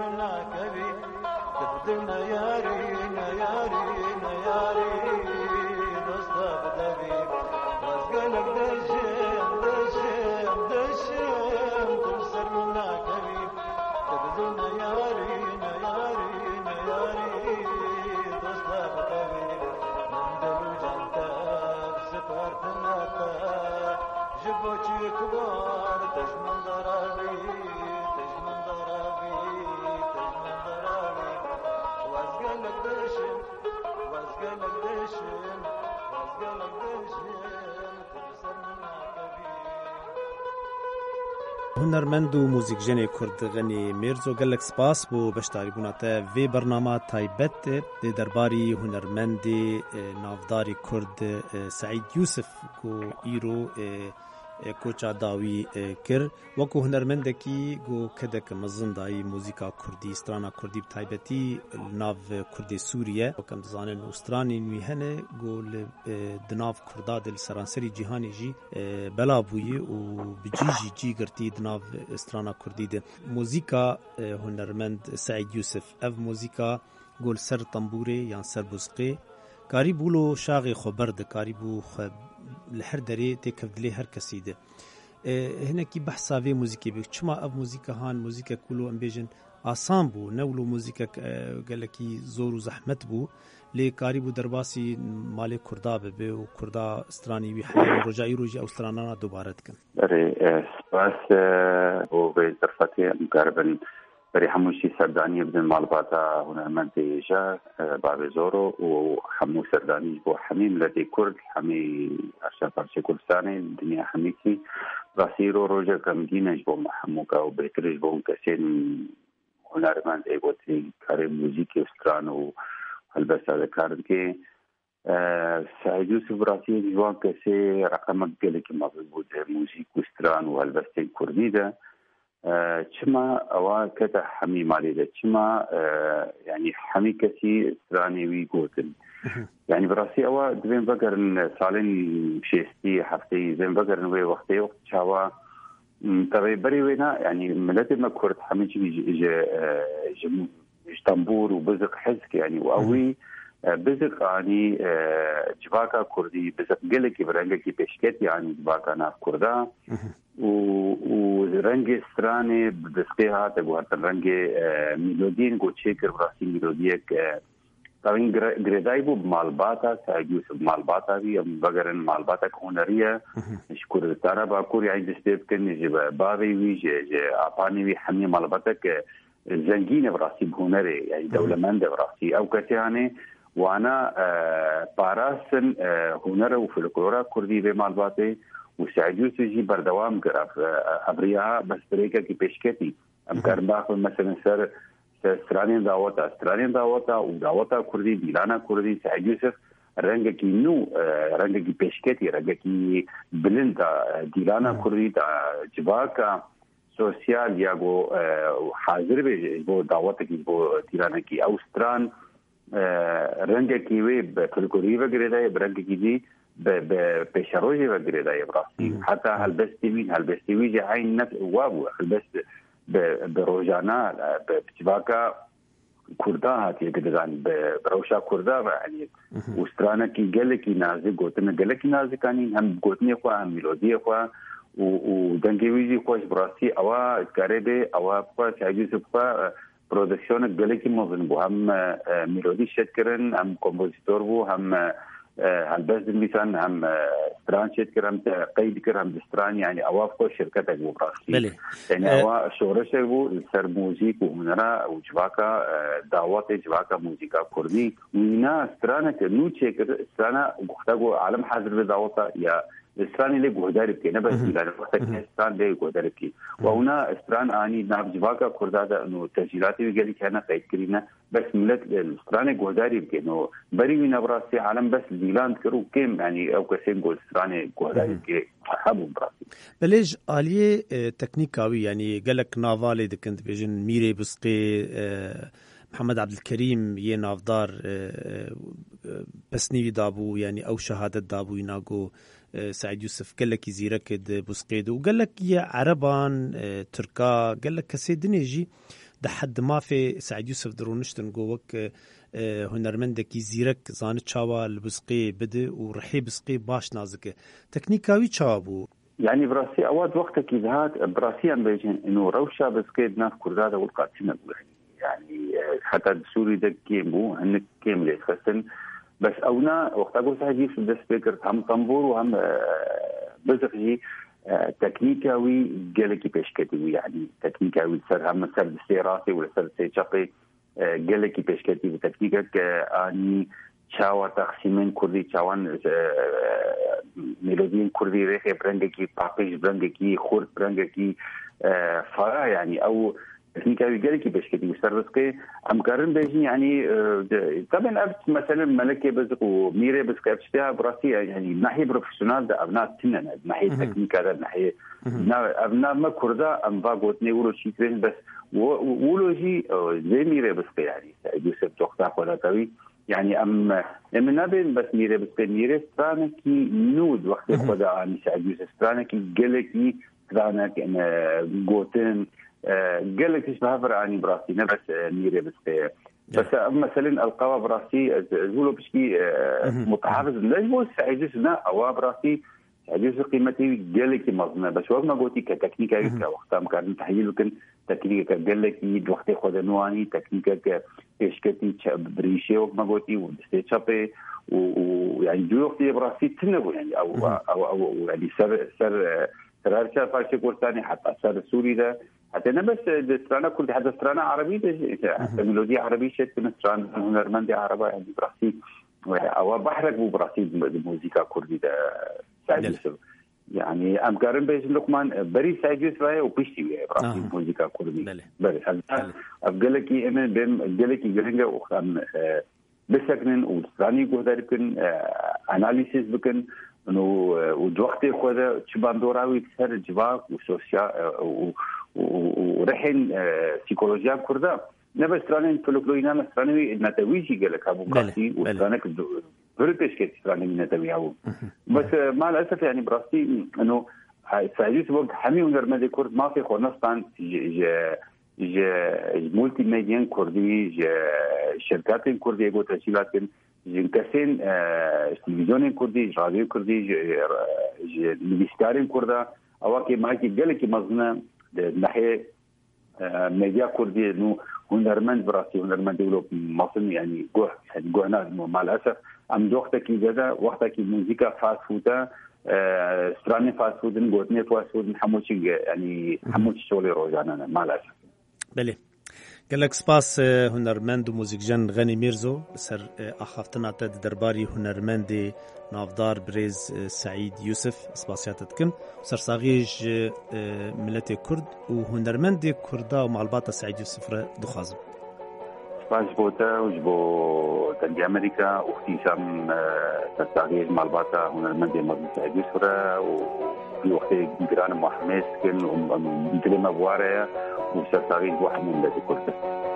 هنرمند و موزیکجن کرد غنی میرزو گلک سپاس بو بشتاری بوناته وی برنامه تایبت درباری هنرمند نافداری کرد سعید یوسف کو ایرو کوچا داوی کر وکو هنرمند کی گو کدک مزندای موزیکا کردی استرانا کردی تایبتی ناو کردی سوریه وکم زانن استرانی میهنه گول دناف کردا دل سرانسری جهانی جی بلا بوی و بجیجی جی گرتی دناف استرانا کردی ده موزیکا هنرمند سعید یوسف اف موزیکا گول سر تنبوره یا سر بوسقه کاری بولو شاغ خبرد کاری بو لحر دری تکفدلی هر کسی ده هنا کی بحثا وی موزیکی بی چما اب موزیکا هان موزیکا کولو ام بیجن آسان بو نولو موزیکا گلکی زور و زحمت بو لی کاری بو درباسی مال کردا به و کردا استرانی وی حلی رجایی روجی استرانانا دوبارت کن بری سپاس و به درفتی مقربن بري حموشي سرداني بدن مالباتا هنرمند إيجا باب زورو وحمو سرداني بو حميم لدي كرد حمي أرشا بارشي كردستاني الدنيا حميكي راسيرو روجا كمدينة جبو محموكا وبيترج بو كسين هنرمند إيبوتي كاري موزيكي وسترانو هلبس هذا كارد كي سعيد يوسف راسي جوان كسي رقمك قلك مضبوط موزيك وستران وهلبستين كردي ده چما اوا کته حمی مالی ده چما يعني حمی کسی استرانی وی گوتن يعني براسي اوا دوین بگرن سالن شیستی هفته زين بگرن وی وقت چاوا تبي بري وینا يعني ملت ما كرت حمی چی جتنبور وبزق حزك يعني واوي بزق يعني جواكا كردي بزق قلكي برنجكي بشكت يعني جواكا ناف كردا ورنگ استرانه بسقيها تقوات الرنگ ميلودين قو تشيكر براسي ميلوديك طبعا گردايبو بمالباتا سعيد يوسف مالباتا بي بغرن مالباتا كونرية شكور تارا باكور يعني دستيب كن جب بابي وي جي آباني وي حمي مالباتا زنگين براسي بهنري يعني دولمند براسي او كتاني وانا باراسن هنر وفلكلورا كردي بمالباتي وسعيد يوسف جي بردوام قراب ابريها بس بريكا كي بيشكتي ام كرباخ مثلا سر استراليان دعوتا ودعوتا كردي ديلانا كردي سعيد يوسف رنگا كي نو رنگا كي بيشكتي رنگا كي بلندا ديلانا كردي جباكا سوسيال ياغو حاضر بو دعوتا كي بو ديلانا كي اوستران رنگا كي وي بفلكوري وغيره برنگا كي دي بشروجي وغيره براسي حتى هالبستي جي عين نفس وابو هالبست بروجانا بتباكا كردها تي كدان بروشا كردا يعني وسترانا كي جلكي نازي غوتنا جلكي نازي كاني هم غوتني خو هم ميلودي خو ودنگويجي خوش براسي اوا كاريبي اوا خو ساجي سبا برودكشن جلكي موزن بو هم ميلودي شتكرن هم كومبوزيتور بو هم هالبس مثلا هم استران شتكرم قيد كرم استران يعني اوافقوا شركه ابو براسي يعني اوا شورشه بو سر موزيك وهنرا وجواكا دعوات جواكا موزيكا كردي وينا استرانه نو تشيك استرانه غختغو عالم حاضر بدعوتا يا استراني اللي غوداري كنا بس لا وقت استران اللي غوداري كي وهنا استران اني ناب جواكا كردا انه تسجيلات ويجي كان قيد كرينا بس ملت الاستراني غوداري كانه بري من براسي عالم بس ديلان كرو كم يعني او كسين غول استراني غوداري كي حبوا براسي بلج اليه تكنيكاوي يعني قالك نافالي دكنت بيجن ميري بسقي محمد عبد الكريم ينافدار بسني دابو يعني او شهاده دابو يناغو سعيد يوسف قال لك يزيرك بسقيد وقال لك يا عربان تركا قال لك كسيدني يجي ده حد ما في سعید یوسف درونشتن گوک هنرمندکی زیرک زانه چاوا لبسقی بده و رحی بسقی باش نازکه تکنیکاوی چابو يعني براسي اوقات وقتك يزهات براسيا بيجن انه روشا بسقي ناف كرداده والقاتسنا يعني حتى سوري ده كيمو هنك كيم ليس خسن بس اونا وقت اقول سعید یوسف ده سبيكر هم طنبور وهم بزقجي تكنيكاوي جالكي بيشكتي يعني تكنيكاوي سر هم سر سيراسي ولا سر سيشقي جالكي بيشكتي بتكنيكك اني چاوا تقسیمن کردی چاوان ملودین کردی رخ برنگکی پاپیش برنگکی خورد برنگکی فرا يعني او تكنيكاوي جالكي بيشكتي وسرسكي امكارن بيجي يعني طبعا ابت مثلا ملكي بزق وميري بزق ابشتها براسي يعني ناحيه بروفيشنال ده ابناء سنن ناحيه تكنيكا ده ناحيه ابناء ما كردا ام باغوتني ولو شيكرين بس ولوجي زي ميري بزق يعني يوسف توقتا قولاتوي يعني ام من نبين بس ميري بزق ميري سترانكي نود وقت خدا عن سعيد يوسف سترانكي جالكي سترانك غوتن قالك ايش بهفر عني براسي نفس ميري بس مثلا القوا براسي زولو بشكي متحافظ لجبو سعيدنا او براسي سعيدس قيمتي قالك مظنه بس وقت ما قلتي كتكنيكا وقتها مكان تحليل لكن تكنيكا قالك وقت خد نواني تكنيكا بيشكتي بريشي وقت ما قلتي ودستي ويعني جو وقت براسي تنبو يعني او يعني سر رارشا فاشي كورتاني حتى سر سوري ده حتى أنا بس دسترانا كل حتى دسترانا عربي حتى ميلوديا عربي شيء دستران هنرمندي عربي يعني براسي أو بحرك بو براسي الموسيقى كردي ده سعيد يوسف يعني أم كارم بيش لقمان بري سعيد يوسف وبيشتي براسي الموسيقى كردي بري أبقلكي أنا بين أبقلكي جرينجا وخام بسكنن ودستراني قدر بكن أناليسيس بكن إنه وجوقتي خذ شبان دوراوي بسر جباك وسوسيا ورحين سيكولوجيا كردا نبى استرانين فلوكلوينا استراني نتويجي قالك ابو براسي واسترانك بريتش كيت استراني نتوياو بس مع الاسف يعني براسي انه سعيد وقت حمي ونرمدي كرد ما في خونستان مولتي ميديان كردي شركات كرديه جو تسهيلات جنكسين تلفزيون كردي راديو كردي ميديستارين كردا اواكي ماكي قالك مزنا ناحيه ميديا كردي انه هنرمند براسي هنرمند دولو مصر يعني جوهنا مع الاسف ام وقتك جدا وقتك موسيقى فاست فودا ستراني فاست فود نقولني فاست فود حموش يعني حموش شغلي روزانه مع الاسف بله قالك سپاس هنرمند و موزیکجن غنی میرزو سر اخافتنا تد درباری هنرمند نافدار بريز سعيد يوسف سپاسياتت كن سر صاغيج ملت كرد و هنرمند كردا و معلبات سعيد يوسف را دخازم سپاس بوتا وجبو تنجي امريكا اختي سام صاغيج معلبات هنرمند مدن سعيد يوسف را وفي وقت جيران محمد كن ومثل ما بواره وسر صاغيج واحد من ملت كرد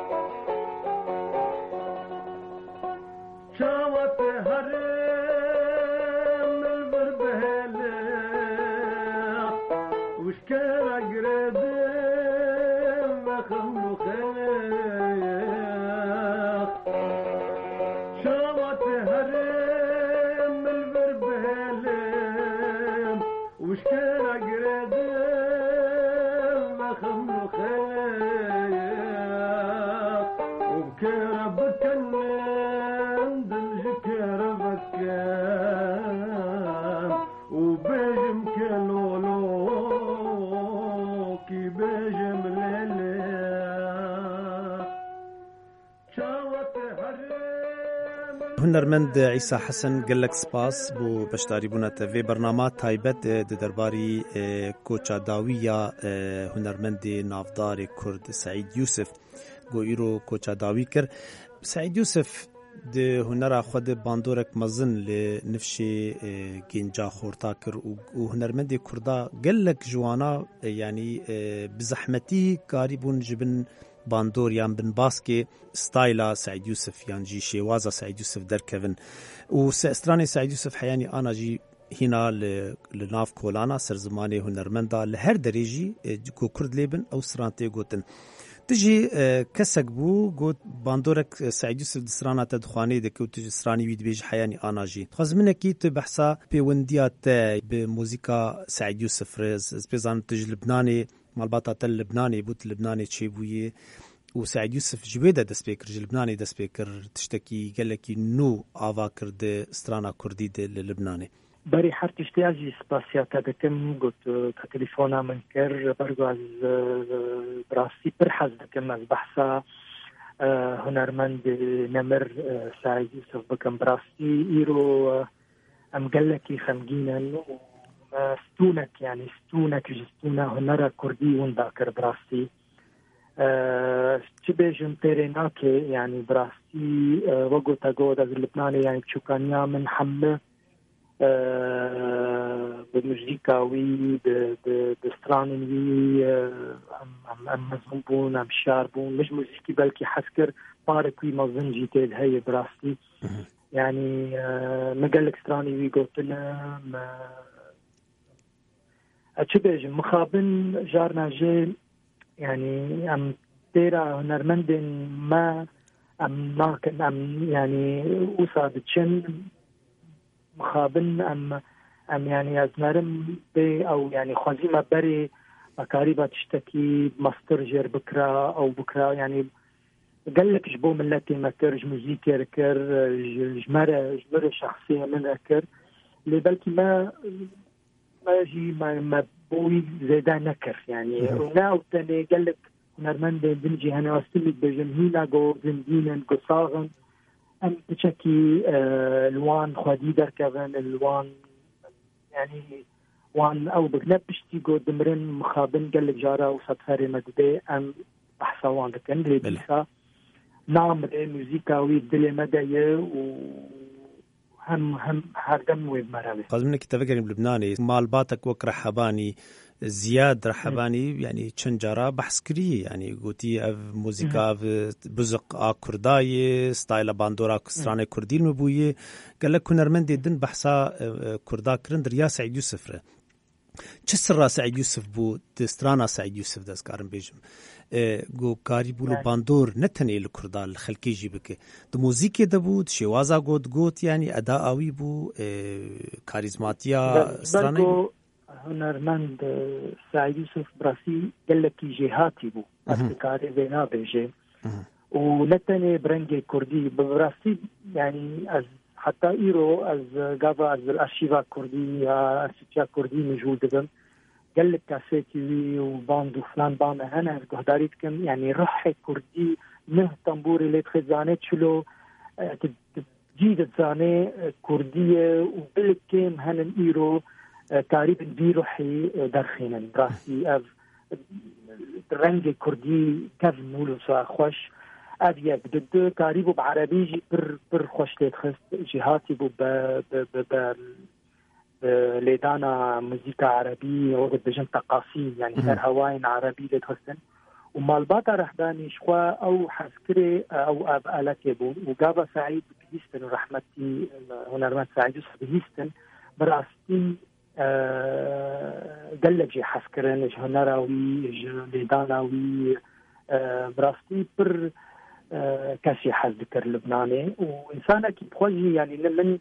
هنرمند عيسى حسن قالك سپاس بو بشتاري بونات في برنامج تايبت درباري كوچا داوية هنرمند نافدار كرد سعيد يوسف گو ایرو کوچا داوی کر سعید یوسف ده هنر خود باندورک مزن لنفشی گنجا خورتا کر و هنرمند کردا گلک جوانا يعني بزحمتی قریبون جبن باندور یان بن باسكي ستايلا سعيد يوسف يعني جي شيوازا سعيد يوسف دركفن وسأستراني سعيد يوسف حياني أنا جي هنا لناف كولانا سر زماني هنرمندا لهر دريجي كو كرد ليبن أو سرانتي قوتن تجي كسك بو قوت باندورك سعيد يوسف دسرانا تدخواني دك وتجي سراني ويد بيج حياني اناجي خاز منك تبحثا بونديات بموسيقى سعيد يوسف رز بيزان تجي لبناني مالباطا تل لبناني بوت لبناني تشيبويه وسعيد يوسف جويدا دسبيكر لبناني دسبيكر تشتكي قال لك نو افاكر دي سترانا كردي دي لبناني بري حرت اشتياجي سباسيات دكم قلت تليفونا منكر برضو از براسي برحز دكم از بحثا هنرمند نمر سعيد يوسف بكم براسي ايرو ام قال لك خمجينا ستونك يعني ستونك جستونا هنرا كردي ونداكر براسي تبيجن تيريناكي يعني براسي وقو تاقود از لبناني يعني بشوكانيا من حمله بموسيقاوي بسترانوي ام مزمبون ام شاربون مش موسيقي بلكي حسكر باركوي مظن جيتيل هاي براسي يعني مقالك سترانوي قلتنا اتشبج مخابن جارنا جيل يعني ام تيرا هنرمندن ما ام ناكن ام يعني وصادتشن مخابن ام يعني ازنرم بي او يعني خازيمه بري مكاريبه تشتكي ماسترجر بكره او بكره يعني قال لك جبو ملتي مكر موزيكي ركر جمره شخصيه من ركر اللي بلكي ما يجي ما بوي زيدا نكر يعني وناو تاني قال لك نرمند بنجي هنا واستمد بجمهينا جو زندينا قصاغن ام بشكي الوان خديدر كمان الوان يعني وان او بنبشتي جو دمرن مخابن قال لك جارا وصدفري مدبي ام بحثوان كان لي بيسا نعم موسيقاوي دلي مدايه هم هردم وبمراوي قصدنا كتابك بلبناني مالباتك وك رحباني زياد رحباني يعني چنجارا بحث كري يعني قوتي اف موسيقى بزق كرداي ستايل باندورا كسرانه كردي المبويه قال لك هنرمندي دن بحثا كردا كرند ريا سعيد يوسف ره چسر سعيد يوسف بو دسترانا سعيد يوسف دسكارم بيجم گو کاری بولو باندور نتنی لکردا الخلکی جیبکه دو موزیکی دبود شوازا گوت یعنی اداءوی بو کاریزماتیا استرانه هنرمند سعيد يوسف براسي قال لك جهاتي بو أفكاري بينا بيجي ونتني برنجي كردي براسي يعني از حتى إيرو از قابا از الأرشيفا كردي أرشيفا كردي موجود بهم قال لك كاسيتي وباند وفلان باند أنا قهداريت كم يعني روحي كردي نه تنبوري اللي تخزانه شلو تجيد تزانه كردية وبالكم هنن إيرو تقريبا بيروحي درخينا براسي اف رنج كردي كيف نقولوا سوا خوش ابي بدد تقريبا بعربي جي بر خوش تخست جهاتي بو ب ليدانا موسيقى عربي او بجن تقاسيم يعني سر هواين عربي لتخستن ومالباطا رحباني شخوا او حسكري او اب الاتيبو وقابا سعيد بهيستن ورحمتي هنرمند سعيد بهيستن براستي قال لك جي حسكرين ايش هنراوي ايش ليداناوي براستي بر كاسي حذكر لبناني وانسانه كي بخوجي يعني من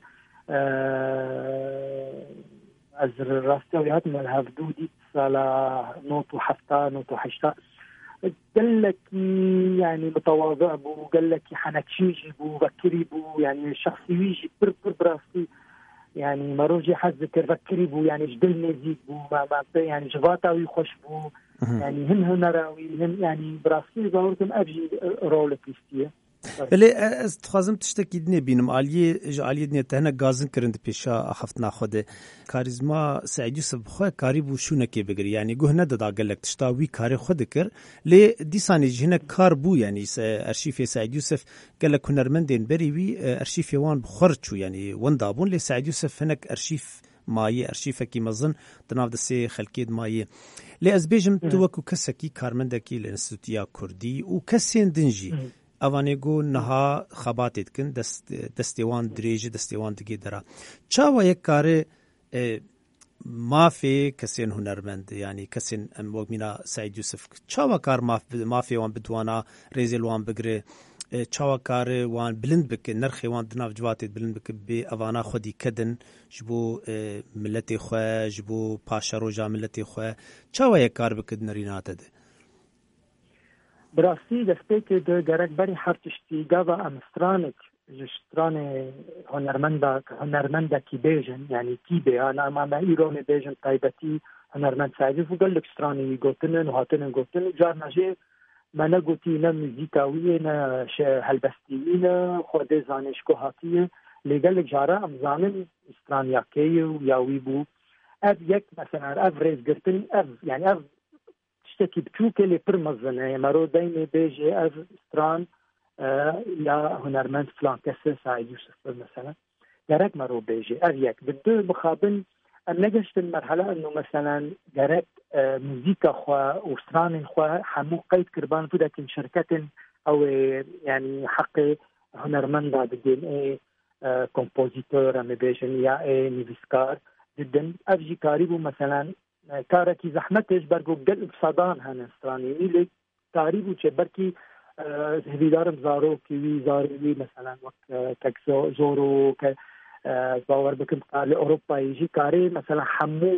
ازر راستي هات من هافدودي صلا نوتو حفتا نوتو حشتا قال لك يعني متواضع بو قال لك حنكشيجي بو بكري بو يعني شخصي ويجي بر براستي يعني مروجي حذكر بكري بو يعني جدل نزيد بو ما يعني جباتاوي خوش بو يعني هنراوي يعني براسي ظهوركم ابجي رول بيستيه بله از تخوازم تشتکی دنی بینم عالیه دنی تهنه گازن کرند پیشا خفتنا خوده کاریزما سعید یوسف خواه کاری بو شونه که بگری یعنی گوه ندادا گلک تشتاوی کاری خود کر لی دیسانی جهنه کار بو یعنی ارشیف سعید یوسف گلک هنرمندین بری وی ارشیف وان بخور چو یعنی وندابون لی سعید یوسف هنک ارشیف مایه ارشیفه کی مزن دناف دسته خلکید مایه لی از بیجم توکو کسکی کارمندکی لانستوتیا کردی و کسین دنجی اوانیگو نها خباتید کن دستیوان دریج دستیوان دگی درا چاوا یک کار مافی کسین هنرمند یعنی کسین وگمینا سعید یوسف چاوکار مافی وان بدوانا ریزل وان بگره چاوکار وان بلند بک نرخ وان دناف جوات بلند بک به اوانا خودی کدن جبو ملت خو جبو پاشرو جا ملت خو چاوی کار بک نرینات ده براستی دسته که ده گرک بری هر تشتی گاوا امسترانک جستران هنرمند کی بیجن یعنی کی به انا ما ایران بیجن تایبتی هنرمند سعید و گلک استرانی گوتنن و هاتنن گوتن جار نجه من گوتی نه موزیکاویه نه هلبستیوی نه خود زانشگاه هاتیه لگل جاره امزانن استرانیا کی و یاوی بو اف یک مثلا اف ریز گرتن اف یعنی اف تشتکی بچوکه لی پر مزنه مرو دایم بیجه اف استران یا هنرمند فلان کسی سعید یوسف مثلا گرک مرو بیجه اف یک بدو مخابن ام نگشت المرحله انه مثلا گرک موزیکا خو و استران خو همو قید کربان بوده که شرکت او يعني حق هنرمند بدين اي كومبوزيتور ام بیجن یا اي نویسکار جدا افجي قريبو مثلا كاركي زحمتش برگو قلب صدان هنستراني لي قريبو چه بركي هدیدارم زارو کیوی زاروی مثلا وقت تک زورو که باور بکن قال اوروبا يجي كاري مثلا حمو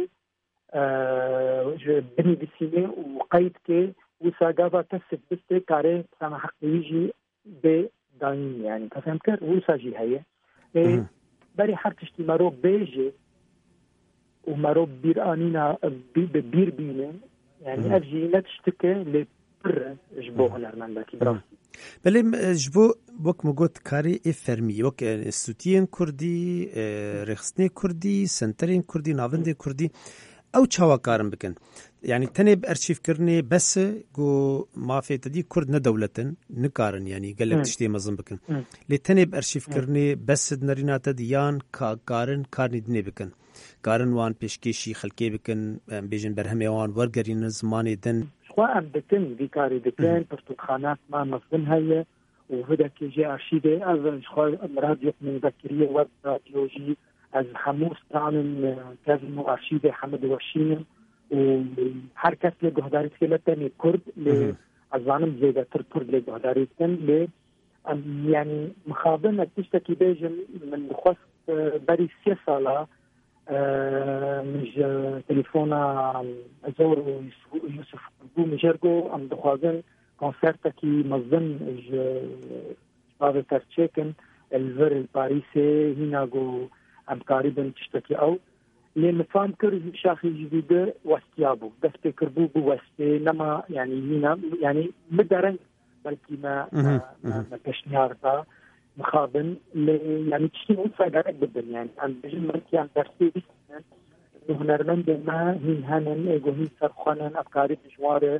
بني بسينه وقيد كي وساقافا كسب بس كاري سما حق يجي بداين يعني فهمت وساجي هي بري حركشتي مرو بيجي ومرو بيرانينا بير بينه يعني افجي لا تشتكي لبر جبو هنرمندكي براسي بله جبو وک مگوت کاری فرمی وک استودیین کردی رخصتنی کردی سنترین کردی ناوندی کردی او چاوکارم بکن يعني تني بارشيف كرني بس جو ما في تدي كرد ندولتن نكارن يعني قال لك تشتي مزن بكن لي تني بارشيف كرني بس نرينا تديان كارن كارني دني بكن كارن وان بيشكيشي خلكي بكن بيجن برهم وان ورغرين زماني دن خوام بكن بيكاري بكن برتقانات ما مزن هي وهذا كي جي ارشيدي از خو راديو من ذكريه ويب راديوجي از حموس طعن كازم ارشيدي حمد وشين وحركة لجهداريت كلتني كرد لعزانم زيادة كرد لجهداريت كن يعني مخابن تشتكي بيجن من خص بري 6 صالة مش تليفونا زور يوسف بو مجرجو ام دخوازن كونسرتكي مظن باب ترتشيكن الفر الباريسي هنا جو ام قريبا تشتكي او لما فهم كر شاخي جديد واستيابو بس بكربو بوستي لما يعني هنا يعني مدرن بلكي ما تشنيارتا مخابن يعني تشتي وصايدك بدل يعني عن بجن مركي عن درسي هنرمند ما هين هنن ايجو سرخانن افكاري بجوار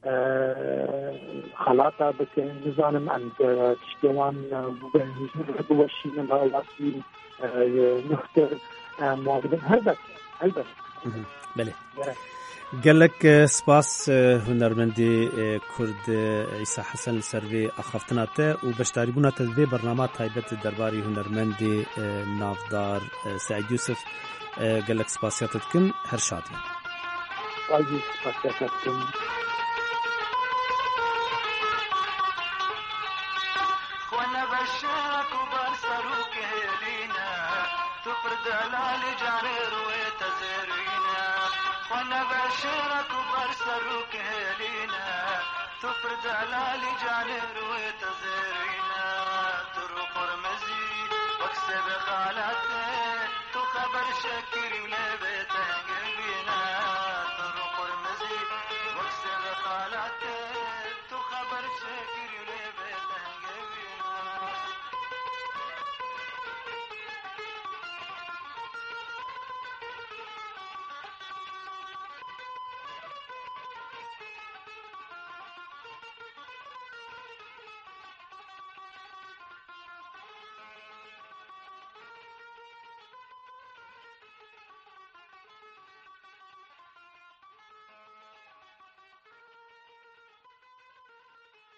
خلاطة بكن نظام عند تشتوان بوشين بواسي نختار معاقدين هلبس بله قال لك سباس هنرمندي كرد عيسى حسن سروي اخفتناته وبشتاريبونا تدبي برنامج تايبت درباري هنرمندي نافدار سعيد يوسف قال لك سباسياتكم هر شادي واجي سباسياتكم وانا بشرك وبرسلوك هلينا تفرد على جعرير وتزرينا وانا بشرك وبرسلوك هلينا تفرد على جعرير وتزرينا تروح رمزي واكسب خالتنا